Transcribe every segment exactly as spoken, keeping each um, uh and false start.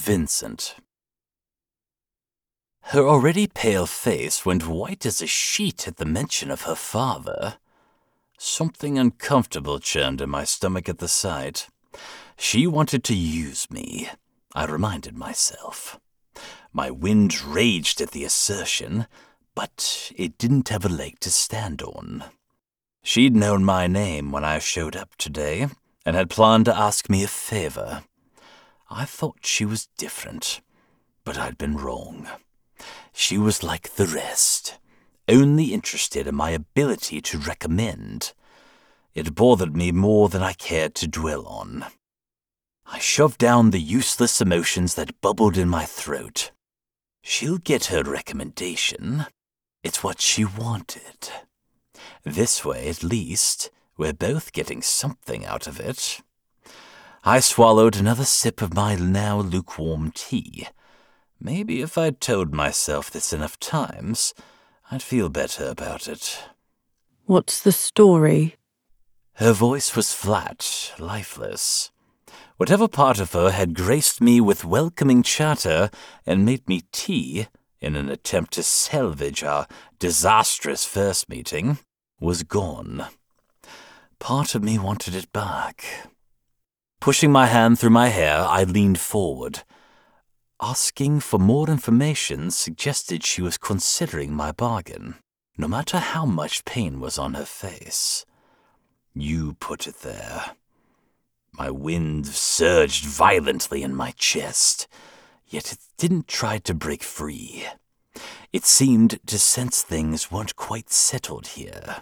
Vincent. Her already pale face went white as a sheet at the mention of her father. Something uncomfortable churned in my stomach at the sight. She wanted to use me, I reminded myself. My wind raged at the assertion, but it didn't have a leg to stand on. She'd known my name when I showed up today, and had planned to ask me a favor. I thought she was different, but I'd been wrong. She was like the rest, only interested in my ability to recommend. It bothered me more than I cared to dwell on. I shoved down the useless emotions that bubbled in my throat. She'll get her recommendation. It's what she wanted. This way, at least, we're both getting something out of it. I swallowed another sip of my now lukewarm tea. Maybe if I'd told myself this enough times, I'd feel better about it. What's the story? Her voice was flat, lifeless. Whatever part of her had graced me with welcoming chatter and made me tea in an attempt to salvage our disastrous first meeting was gone. Part of me wanted it back. Pushing my hand through my hair, I leaned forward. Asking for more information suggested she was considering my bargain, no matter how much pain was on her face. You put it there. My wind surged violently in my chest, yet it didn't try to break free. It seemed to sense things weren't quite settled here.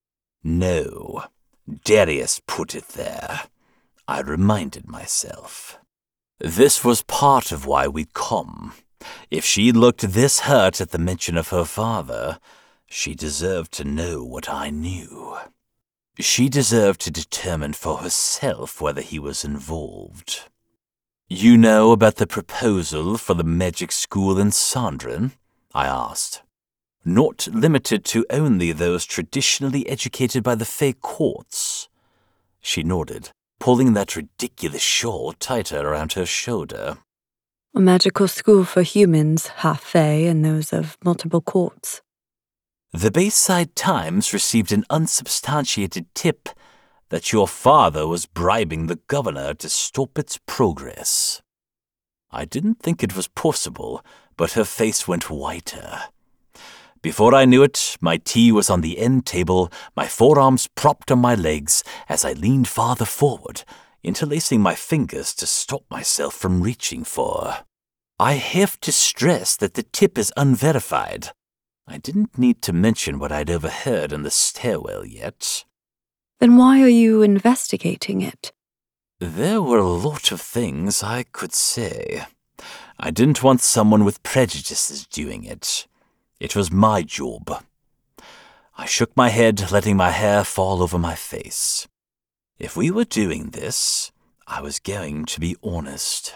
No, Darius put it there, I reminded myself. This was part of why we'd come. If she looked this hurt at the mention of her father, she deserved to know what I knew. She deserved to determine for herself whether he was involved. You know about the proposal for the magic school in Sandren? I asked. Not limited to only those traditionally educated by the Fey courts. She nodded, pulling that ridiculous shawl tighter around her shoulder. A magical school for humans, half Fey, and those of multiple courts. The Bayside Times received an unsubstantiated tip that your father was bribing the governor to stop its progress. I didn't think it was possible, but her face went whiter. Before I knew it, my tea was on the end table, my forearms propped on my legs as I leaned farther forward, interlacing my fingers to stop myself from reaching for her. I have to stress that the tip is unverified. I didn't need to mention what I'd overheard in the stairwell yet. Then why are you investigating it? There were a lot of things I could say. I didn't want someone with prejudices doing it. It was my job. I shook my head, letting my hair fall over my face. If we were doing this, I was going to be honest.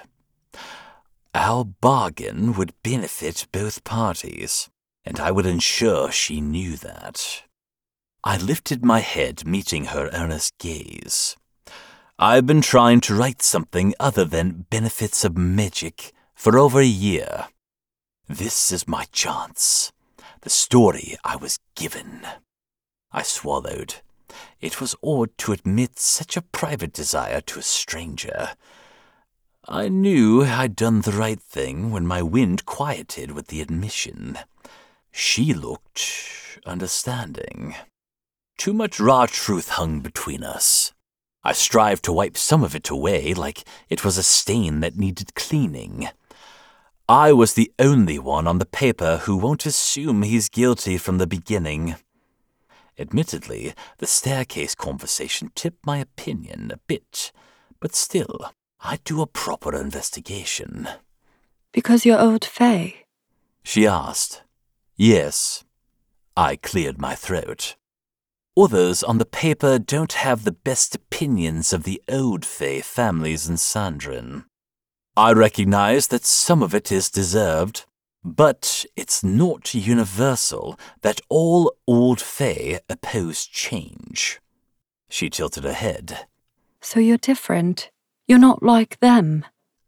Our bargain would benefit both parties, and I would ensure she knew that. I lifted my head, meeting her earnest gaze. I've been trying to write something other than benefits of magic for over a year. This is my chance. The story I was given. I swallowed. It was odd to admit such a private desire to a stranger. I knew I'd done the right thing when my wind quieted with the admission. She looked understanding. Too much raw truth hung between us. I strived to wipe some of it away like it was a stain that needed cleaning. I was the only one on the paper who won't assume he's guilty from the beginning. Admittedly, the staircase conversation tipped my opinion a bit, but still, I'd do a proper investigation. Because you're old Fey? She asked. Yes. I cleared my throat. Others on the paper don't have the best opinions of the old Fey families in Sandren. I recognize that some of it is deserved, but it's not universal that all old Fey oppose change. She tilted her head. So you're different. You're not like them.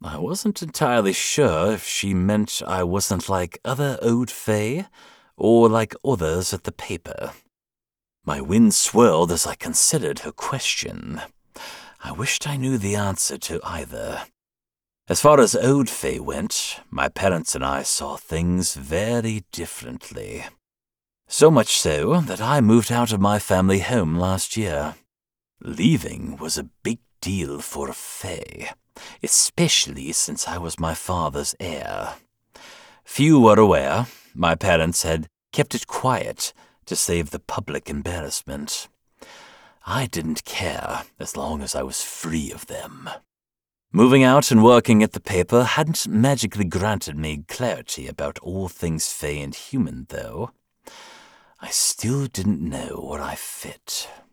I wasn't entirely sure if she meant I wasn't like other old fae, or like others at the paper. My wind swirled as I considered her question. I wished I knew the answer to either. As far as old fae went, my parents and I saw things very differently. So much so that I moved out of my family home last year. Leaving was a big deal for a fae, especially since I was my father's heir. Few were aware my parents had kept it quiet to save the public embarrassment. I didn't care as long as I was free of them. Moving out and working at the paper hadn't magically granted me clarity about all things fae and human, though. I still didn't know where I fit.